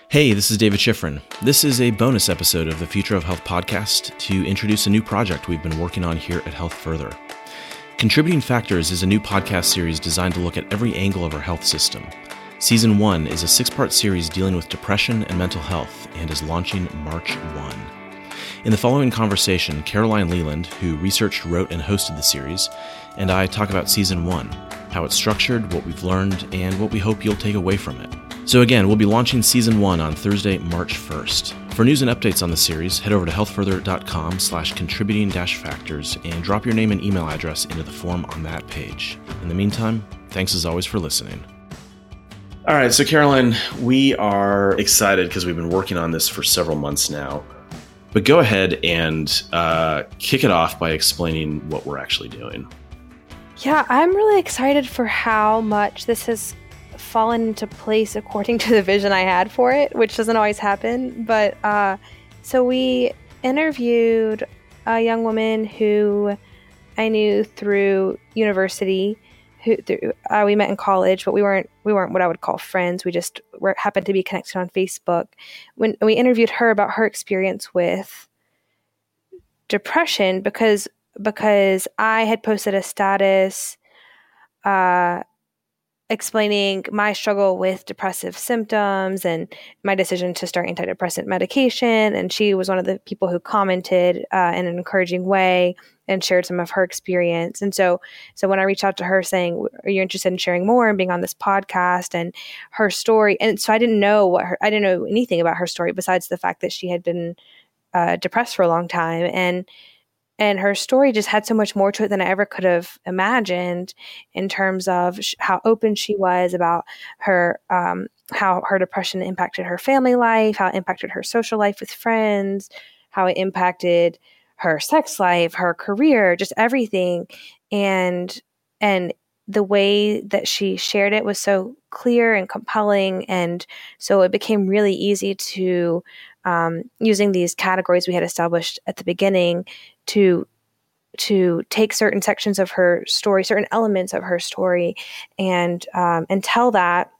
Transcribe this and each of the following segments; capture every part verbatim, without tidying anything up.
Hey, this is David Schifrin. This is a bonus episode of the Future of Health podcast to introduce a new project we've been working on here at Health Further. Contributing Factors is a new podcast series designed to look at every angle of our health system. Season one is a six-part series dealing with depression and mental health and is launching March first. In the following conversation, Caroline Leland, who researched, wrote, and hosted the series, and I talk about Season one, how it's structured, what we've learned, and what we hope you'll take away from it. So again, we'll be launching Season one on Thursday, March first. For news and updates on the series, head over to healthfurther.com slash contributing dash factors and drop your name and email address into the form on that page. In the meantime, thanks as always for listening. All right, so Caroline, we are excited because we've been working on this for several months now. But go ahead and uh, kick it off by explaining what we're actually doing. Yeah, I'm really excited for how much this has fallen into place according to the vision I had for it, which doesn't always happen. But uh, so we interviewed a young woman who I knew through university. Who through, uh, we met in college, but we weren't we weren't what I would call friends. We just were, happened to be connected on Facebook. When we interviewed her about her experience with depression, because because I had posted a status uh, explaining my struggle with depressive symptoms and my decision to start antidepressant medication. And she was one of the people who commented uh, in an encouraging way and shared some of her experience. And so, so when I reached out to her saying, are you interested in sharing more and being on this podcast and her story? And so I didn't know what her, I didn't know anything about her story besides the fact that she had been uh, depressed for a long time. And And her story just had so much more to it than I ever could have imagined in terms of sh- how open she was about her, um, how her depression impacted her family life, how it impacted her social life with friends, how it impacted her sex life, her career, just everything. And, and the way that she shared it was so clear and compelling. And so it became really easy to, um, using these categories we had established at the beginning, to to take certain sections of her story, certain elements of her story, and um, and tell that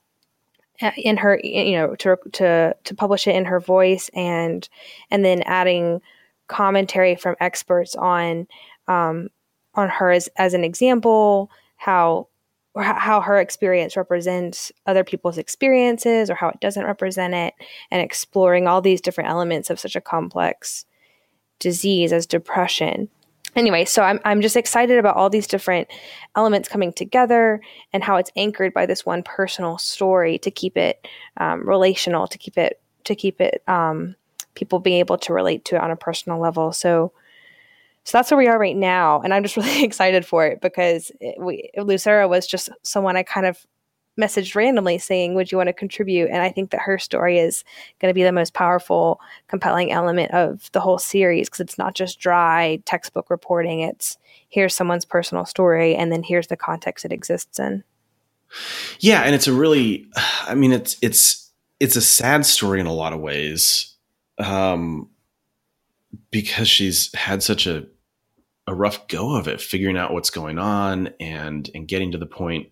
in her, you know, to to to publish it in her voice, and and then adding commentary from experts on um, on her as as an example, how how her experience represents other people's experiences or how it doesn't represent it, and exploring all these different elements of such a complex disease as depression. Anyway, so I'm I'm just excited about all these different elements coming together and how it's anchored by this one personal story to keep it um, relational, to keep it to keep it um, people being able to relate to it on a personal level. So, so that's where we are right now, and I'm just really excited for it because it, we, Lucera was just someone I kind of messaged randomly saying, would you want to contribute? And I think that her story is going to be the most powerful, compelling element of the whole series because it's not just dry textbook reporting. It's here's someone's personal story and then here's the context it exists in. Yeah. And it's a really, I mean, it's, it's, it's a sad story in a lot of ways um, because she's had such a, a rough go of it, figuring out what's going on and, and getting to the point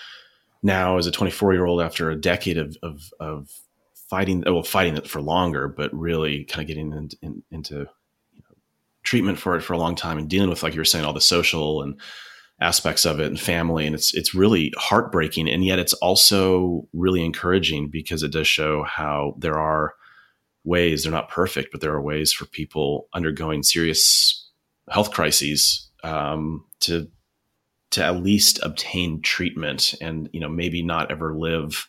now as a twenty-four year old after a decade of, of, of fighting, well, fighting it for longer, but really kind of getting in, in, into you know, treatment for it for a long time and dealing with, like you were saying, all the social and aspects of it and family. And it's, it's really heartbreaking. And yet it's also really encouraging because it does show how there are ways, they're not perfect, but there are ways for people undergoing serious health crises um, to to at least obtain treatment and, you know, maybe not ever live,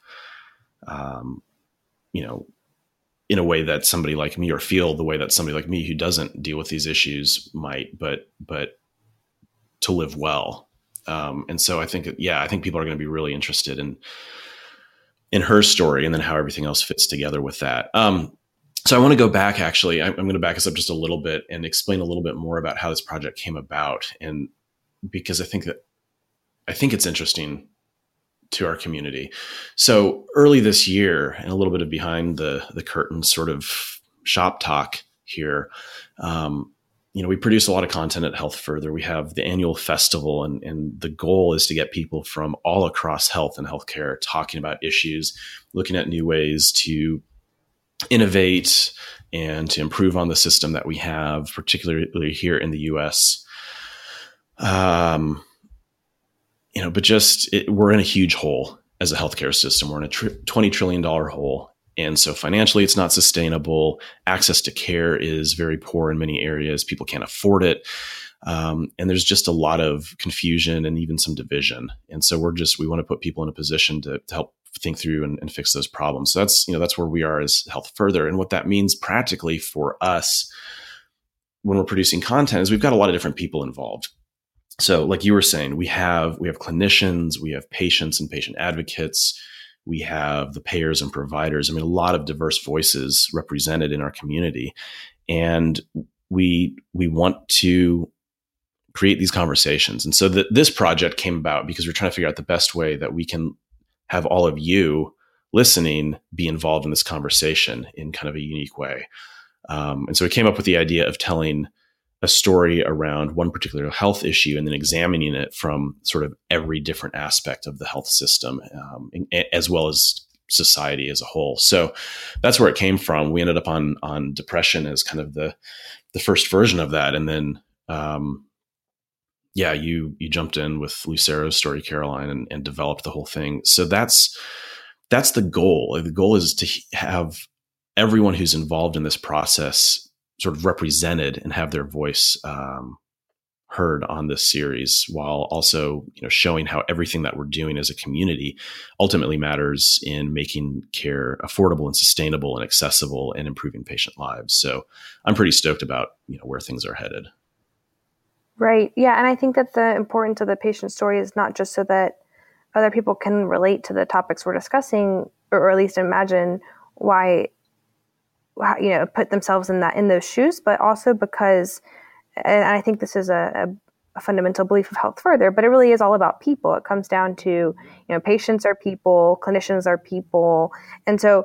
um, you know, in a way that somebody like me or feel the way that somebody like me who doesn't deal with these issues might, but, but to live well. Um, and so I think, yeah, I think people are going to be really interested in, in her story and then how everything else fits together with that. Um, so I want to go back, actually, I'm, I'm going to back us up just a little bit and explain a little bit more about how this project came about. And because I think that, I think it's interesting to our community. So early this year, and a little bit of behind the the curtain sort of shop talk here, um, you know, we produce a lot of content at Health Further. We have the annual festival, and, and the goal is to get people from all across health and healthcare talking about issues, looking at new ways to innovate and to improve on the system that we have, particularly here in the U S. Um, you know, but just it, we're in a huge hole as a healthcare system. We're in a tr- twenty trillion dollars hole. And so financially, it's not sustainable. Access to care is very poor in many areas. People can't afford it. Um, and there's just a lot of confusion and even some division. And so we're just, we want to put people in a position to, to help think through and, and fix those problems. So that's, you know, that's where we are as Health Further. And what that means practically for us when we're producing content is we've got a lot of different people involved. So like you were saying, we have, we have clinicians, we have patients and patient advocates, we have the payers and providers. I mean, a lot of diverse voices represented in our community. And we, we want to create these conversations. And so that this project came about because we're trying to figure out the best way that we can have all of you listening be involved in this conversation in kind of a unique way. Um, and so we came up with the idea of telling a story around one particular health issue and then examining it from sort of every different aspect of the health system, um, and, as well as society as a whole. So that's where it came from. We ended up on on depression as kind of the the first version of that, and then um, yeah, you you jumped in with Lucero's story, Caroline, and, and developed the whole thing. So that's that's the goal. The goal is to have everyone who's involved in this process sort of represented and have their voice um, heard on this series, while also, you know, showing how everything that we're doing as a community ultimately matters in making care affordable and sustainable and accessible and improving patient lives. So I'm pretty stoked about, you know, where things are headed. Right. Yeah. And I think that the importance of the patient story is not just so that other people can relate to the topics we're discussing, or at least imagine why, you know, put themselves in that, in those shoes, but also because, and I think this is a, a, a fundamental belief of Health Further, but it really is all about people. It comes down to, you know, patients are people, clinicians are people. And so,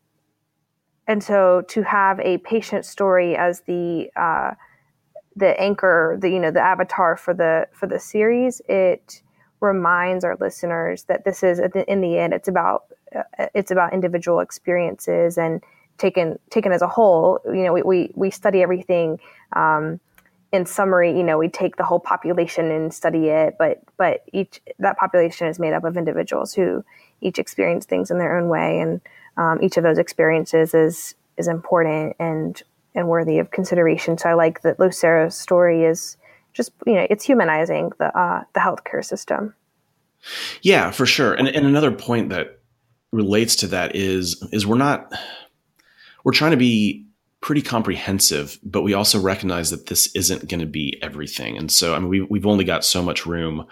and so to have a patient story as the, uh, the anchor, the, you know, the avatar for the, for the series, it reminds our listeners that this is, in the end, it's about, uh, it's about individual experiences and taken, taken as a whole. You know, we, we, we study everything, um, in summary. You know, we take the whole population and study it, but, but each, that population is made up of individuals who each experience things in their own way. And, um, each of those experiences is, is important and, and worthy of consideration. So I like that Lucero's story is just, you know, it's humanizing the uh, the healthcare system. Yeah, for sure. And and another point that relates to that is is we're not we're trying to be pretty comprehensive, but we also recognize that this isn't going to be everything. And so I mean, we we've only got so much room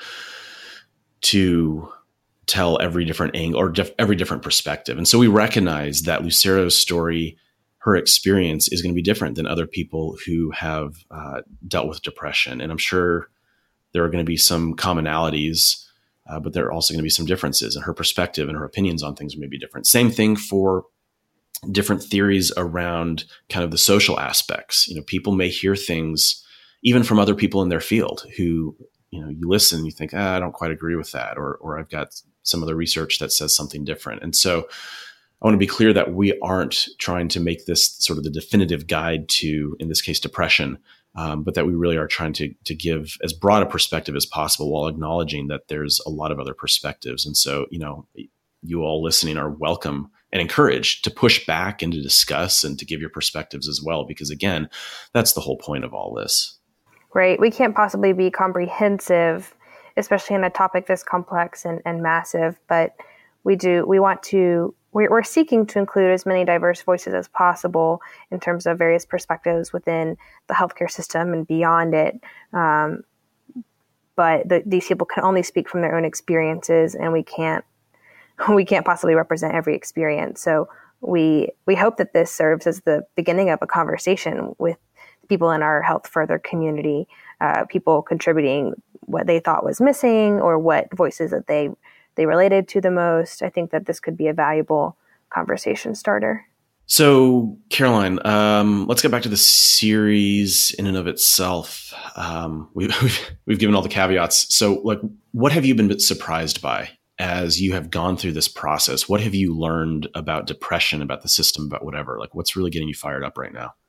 to tell every different angle or diff- every different perspective. And so we recognize that Lucero's story, her experience, is going to be different than other people who have uh, dealt with depression. And I'm sure there are going to be some commonalities, uh, but there are also going to be some differences, and her perspective and her opinions on things may be different. Same thing for different theories around kind of the social aspects. You know, people may hear things even from other people in their field who, you know, you listen and you think, ah, I don't quite agree with that, or, or I've got some other research that says something different. And so I want to be clear that we aren't trying to make this sort of the definitive guide to, in this case, depression, um, but that we really are trying to to give as broad a perspective as possible while acknowledging that there's a lot of other perspectives. And so, you know, you all listening are welcome and encouraged to push back and to discuss and to give your perspectives as well, because again, that's the whole point of all this. Right. We can't possibly be comprehensive, especially in a topic this complex and, and massive, but we do, we want to, we're seeking to include as many diverse voices as possible in terms of various perspectives within the healthcare system and beyond it. Um, but the, these people can only speak from their own experiences, and we can't we can't possibly represent every experience. So we we hope that this serves as the beginning of a conversation with people in our Health Further community, uh, people contributing what they thought was missing or what voices that they they related to the most. I think that this could be a valuable conversation starter. So, Caroline, um, let's get back to the series in and of itself. Um, we, we've we've given all the caveats. So, like, what have you been surprised by as you have gone through this process, what have you learned about depression, about the system, about whatever? Like, what's really getting you fired up right now?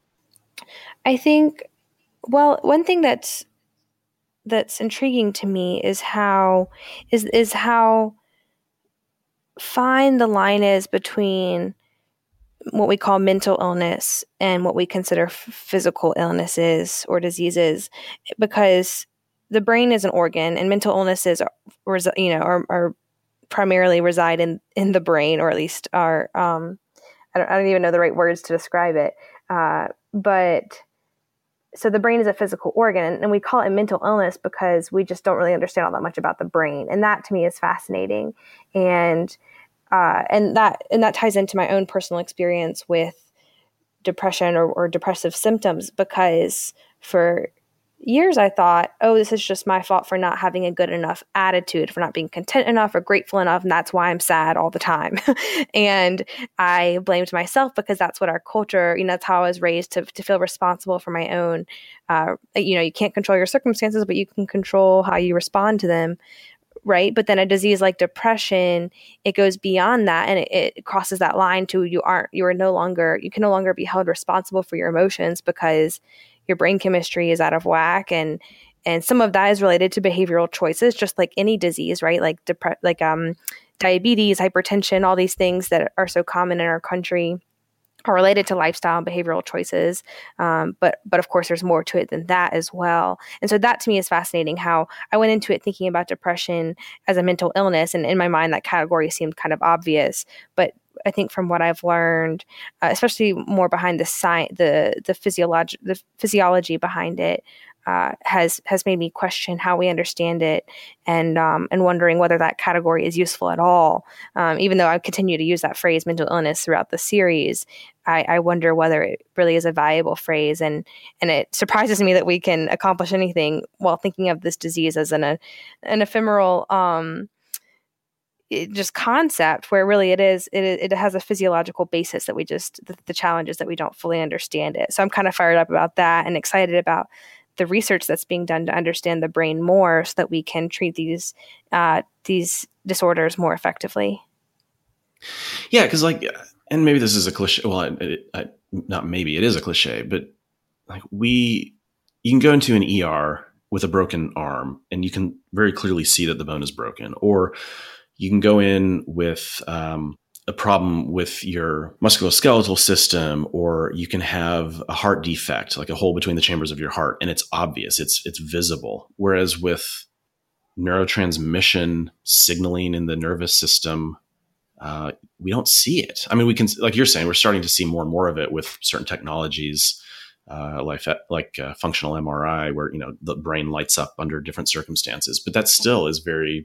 I think, well, one thing that's that's intriguing to me is how is is how fine the line is between what we call mental illness and what we consider f- physical illnesses or diseases, because the brain is an organ, and mental illnesses are, you know, are, are primarily reside in, in the brain, or at least are, um, I don't, I don't even know the right words to describe it. Uh, but so the brain is a physical organ, and we call it mental illness because we just don't really understand all that much about the brain. And that to me is fascinating. And, uh, and that, and that ties into my own personal experience with depression or, or depressive symptoms, because for years I thought, oh, this is just my fault for not having a good enough attitude, for not being content enough or grateful enough, and that's why I'm sad all the time. And I blamed myself because that's what our culture, you know, that's how I was raised, to to feel responsible for my own, uh, you know, you can't control your circumstances, but you can control how you respond to them. Right. But then a disease like depression, it goes beyond that, and it, it crosses that line to you aren't, you are no longer, you can no longer be held responsible for your emotions because your brain chemistry is out of whack. And, and some of that is related to behavioral choices, just like any disease, right? Like, depre- like, um, diabetes, hypertension, all these things that are so common in our country are related to lifestyle and behavioral choices. Um, but, but of course there's more to it than that as well. And so that to me is fascinating, how I went into it thinking about depression as a mental illness. And in my mind, that category seemed kind of obvious, but I think from what I've learned, uh, especially more behind the science, the, the physiology, the physiology behind it, uh, has, has made me question how we understand it, and, um, and wondering whether that category is useful at all. Um, even though I continue to use that phrase mental illness throughout the series, I, I wonder whether it really is a valuable phrase. And, and it surprises me that we can accomplish anything while thinking of this disease as an, a, an ephemeral, um, it just concept, where really it is, it, it has a physiological basis that we just, the, the challenge is that we don't fully understand it. So I'm kind of fired up about that and excited about the research that's being done to understand the brain more, so that we can treat these, uh, these disorders more effectively. Yeah. Cause like, and maybe this is a cliche. Well, it, it, I, not maybe it is a cliche, but like we, you can go into an E R with a broken arm and you can very clearly see that the bone is broken, or you can go in with um, a problem with your musculoskeletal system, or you can have a heart defect, like a hole between the chambers of your heart, and it's obvious, it's it's visible. Whereas with neurotransmission signaling in the nervous system, uh, we don't see it. I mean, we can, like you're saying, we're starting to see more and more of it with certain technologies, uh, like like uh, functional M R I, where you know the brain lights up under different circumstances, but that still is very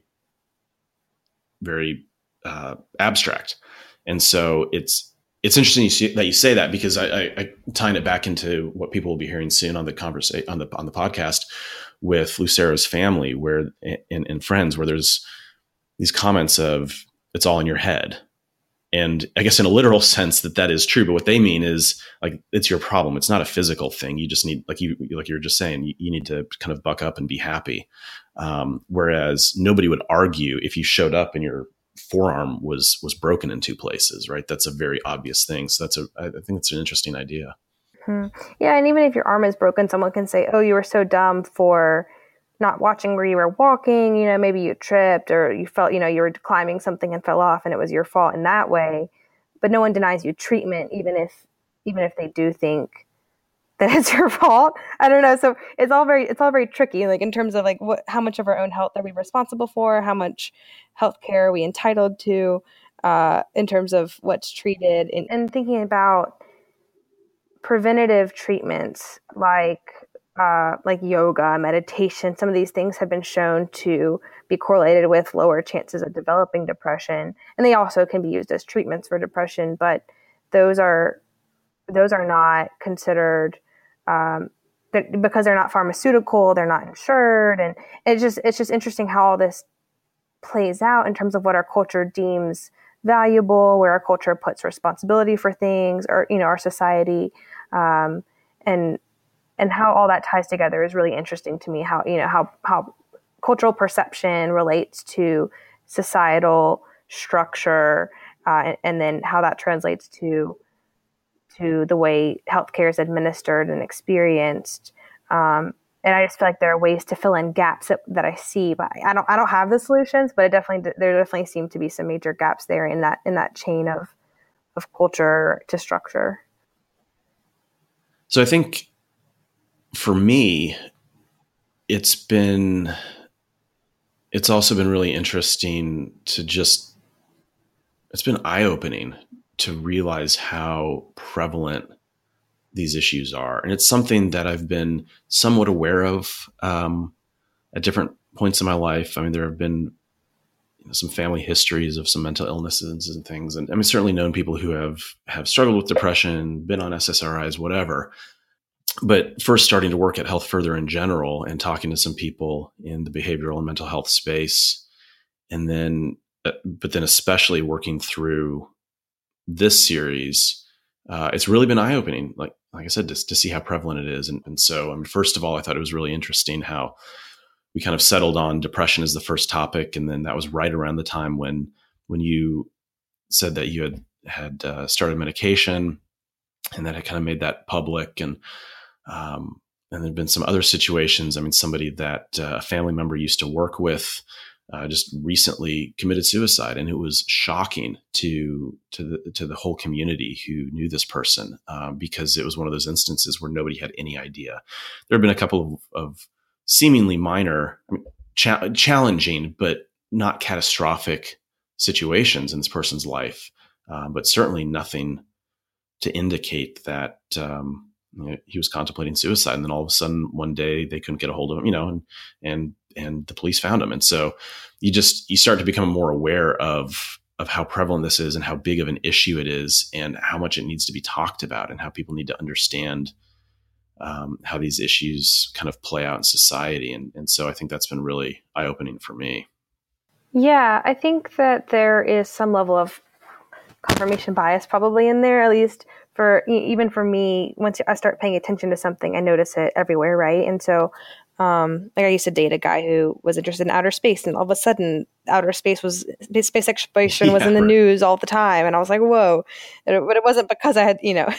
very uh, abstract. And so it's it's interesting you see, that you say that, because I, I, I tying it back into what people will be hearing soon on the conversation on the on the podcast with Lucera's family, where in, in Friends, where there's these comments of it's all in your head. And I guess in a literal sense that that is true, but what they mean is like, it's your problem. It's not a physical thing. You just need, like you, like you were just saying, you, you need to kind of buck up and be happy. Um, whereas nobody would argue if you showed up and your forearm was, was broken in two places, right? That's a very obvious thing. So that's a, I think it's an interesting idea. Hmm. Yeah. And even if your arm is broken, someone can say, oh, you were so dumb for not watching where you were walking, you know, maybe you tripped, or you felt, you know, you were climbing something and fell off and it was your fault in that way. But no one denies you treatment, even if, even if they do think that it's your fault. I don't know. So it's all very, it's all very tricky, like in terms of like what, how much of our own health are we responsible for? How much healthcare are we entitled to, uh, in terms of what's treated, and, and thinking about preventative treatments like uh, like yoga, meditation. Some of these things have been shown to be correlated with lower chances of developing depression, and they also can be used as treatments for depression. But those are those are not considered um, because they're not pharmaceutical. They're not insured, and it's just it's just interesting how all this plays out in terms of what our culture deems valuable, where our culture puts responsibility for things, or you know, our society, um, and and how all that ties together is really interesting to me. How you know how how cultural perception relates to societal structure, uh, and, and then how that translates to to the way healthcare is administered and experienced. Um, and I just feel like there are ways to fill in gaps that, that I see, but I don't I don't have the solutions, but it definitely there definitely seem to be some major gaps there in that in that chain of of culture to structure. So I think for me, it's been it's also been really interesting to just it's been eye-opening to realize how prevalent these issues are. And it's something that I've been somewhat aware of um, at different points in my life. I mean, there have been you know, some family histories of some mental illnesses and things. And I mean, certainly known people who have, have struggled with depression, been on S S R Is, whatever. But first starting to work at Health Further in general and talking to some people in the behavioral and mental health space. And then, uh, but then especially working through this series, uh, it's really been eye-opening. Like, like I said, to, to see how prevalent it is. And, and so, I mean, first of all, I thought it was really interesting how we kind of settled on depression as the first topic. And then that was right around the time when, when you said that you had, had uh, started medication and that had kind of made that public. And, um, and there've been some other situations. I mean, somebody that uh, a family member used to work with Uh, just recently committed suicide, and it was shocking to to the to the whole community who knew this person uh, because it was one of those instances where nobody had any idea. There have been a couple of, of seemingly minor, I mean, cha- challenging but not catastrophic situations in this person's life, uh, but certainly nothing to indicate that um, you know, he was contemplating suicide. And then all of a sudden, one day they couldn't get a hold of him, you know, and and and the police found him. And so you just, you start to become more aware of, of how prevalent this is and how big of an issue it is and how much it needs to be talked about and how people need to understand um, how these issues kind of play out in society. And, and so I think that's been really eye-opening for me. Yeah, I think that there is some level of confirmation bias probably in there, at least for, even for me, once I start paying attention to something, I notice it everywhere. Right. And so, um, like I used to date a guy who was interested in outer space, and all of a sudden outer space was, space exploration was Yeah, in the right. news all the time. And I was like, whoa, but it wasn't because I had, you know,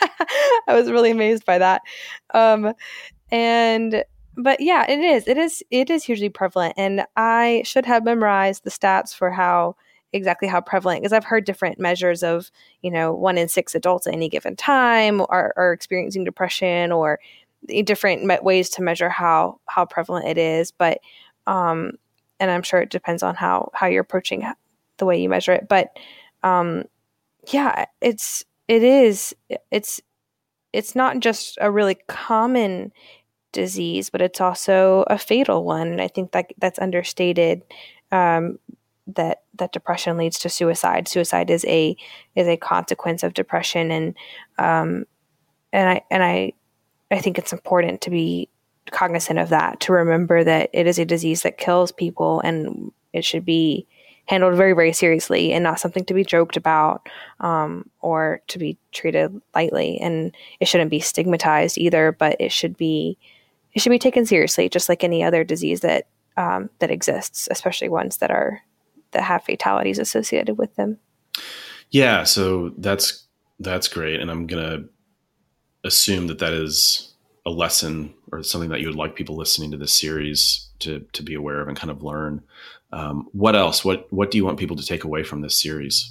I was really amazed by that. Um, and, but yeah, it is, it is, it is hugely prevalent. And I should have memorized the stats for how, exactly how prevalent, because I've heard different measures of, you know, one in six adults at any given time are, are experiencing depression, or different me- ways to measure how, how prevalent it is. But, um, and I'm sure it depends on how, how you're approaching the way you measure it. But, um, yeah, it's, it is, it's, it's not just a really common disease, but it's also a fatal one. And I think that that's understated. Um, that that depression leads to suicide. Suicide is a is a consequence of depression, and um, and I and I I think it's important to be cognizant of that, to remember that it is a disease that kills people, and it should be handled very, very seriously and not something to be joked about um, or to be treated lightly. And it shouldn't be stigmatized either, but it should be it should be taken seriously, just like any other disease that um, that exists, especially ones that are that have fatalities associated with them. Yeah. So that's, that's great. And I'm going to assume that that is a lesson or something that you would like people listening to this series to, to be aware of and kind of learn. Um, what else, what, what do you want people to take away from this series?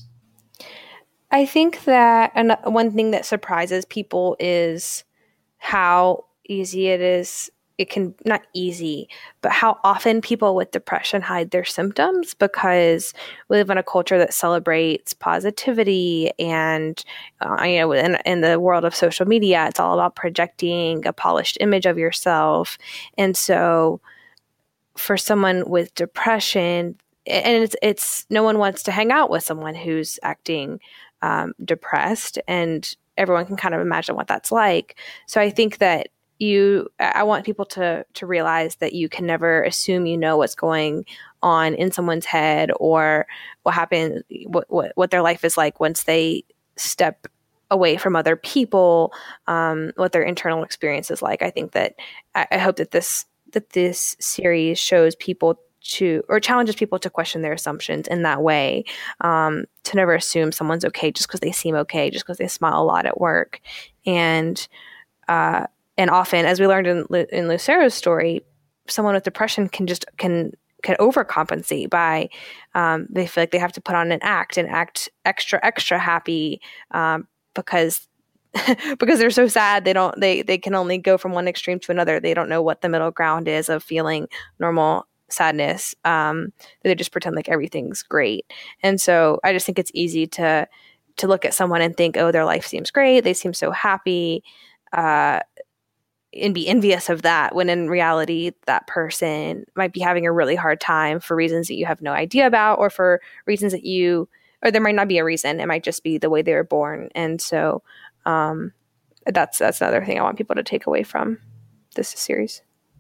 I think that an- one thing that surprises people is how easy it is. It can, not easy, but how often people with depression hide their symptoms, because we live in a culture that celebrates positivity, and uh, you know, in, in the world of social media, it's all about projecting a polished image of yourself. And so for someone with depression, and it's, it's no one wants to hang out with someone who's acting um, depressed, and everyone can kind of imagine what that's like. So I think that you, I want people to, to realize that you can never assume you know what's going on in someone's head, or what happened, what, what, what their life is like once they step away from other people, um, what their internal experience is like. I think that, I, I hope that this, that this series shows people to, or challenges people to question their assumptions in that way, um, to never assume someone's okay just because they seem okay, just because they smile a lot at work. And, uh, and often, as we learned in, in Lucero's story, someone with depression can just, can, can overcompensate by, um, they feel like they have to put on an act and act extra, extra happy, um, because because they're so sad, they don't, they, they can only go from one extreme to another. They don't know what the middle ground is of feeling normal sadness. Um, they just pretend like everything's great. And so I just think it's easy to, to look at someone and think, oh, their life seems great. They seem so happy, uh, and be envious of that, when in reality, that person might be having a really hard time for reasons that you have no idea about, or for reasons that you, or there might not be a reason. It might just be the way they were born. And so, Um, that's, that's another thing I want people to take away from this series.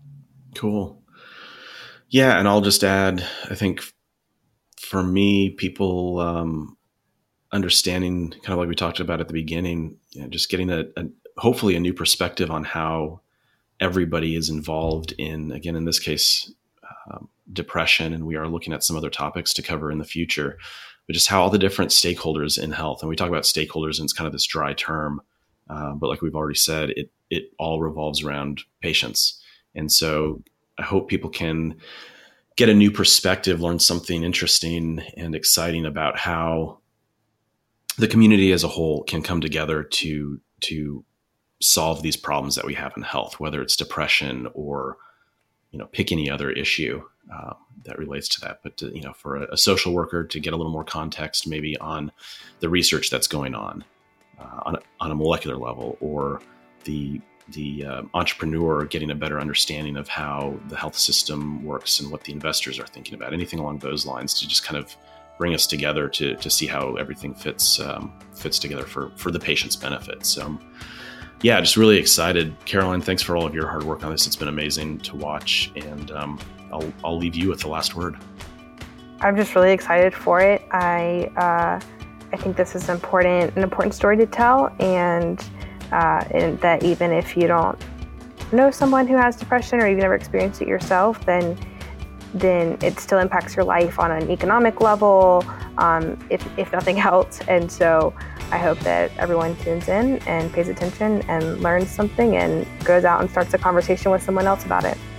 Cool. Yeah. And I'll just add, I think for me, people, um, understanding kind of like we talked about at the beginning, you know, just getting a, a, hopefully a new perspective on how everybody is involved in, again, in this case, um, depression. And we are looking at some other topics to cover in the future, but just how all the different stakeholders in health, and we talk about stakeholders and it's kind of this dry term, uh, but like we've already said, it it all revolves around patients. And so I hope people can get a new perspective, learn something interesting and exciting about how the community as a whole can come together to to solve these problems that we have in health, whether it's depression or, you know, pick any other issue uh, that relates to that. But, to, you know, for a, a social worker to get a little more context maybe on the research that's going on uh, on, a, on a molecular level, or the the uh, entrepreneur getting a better understanding of how the health system works and what the investors are thinking about, anything along those lines, to just kind of bring us together to to see how everything fits um, fits together for, for the patient's benefit. So, yeah, just really excited. Caroline, thanks for all of your hard work on this. It's been amazing to watch, and um, I'll, I'll leave you with the last word. I'm just really excited for it. I uh, I think this is important, an important story to tell, and, uh, and that even if you don't know someone who has depression, or you've never experienced it yourself, then then it still impacts your life on an economic level, um, if, if nothing else. And so I hope that everyone tunes in and pays attention and learns something and goes out and starts a conversation with someone else about it.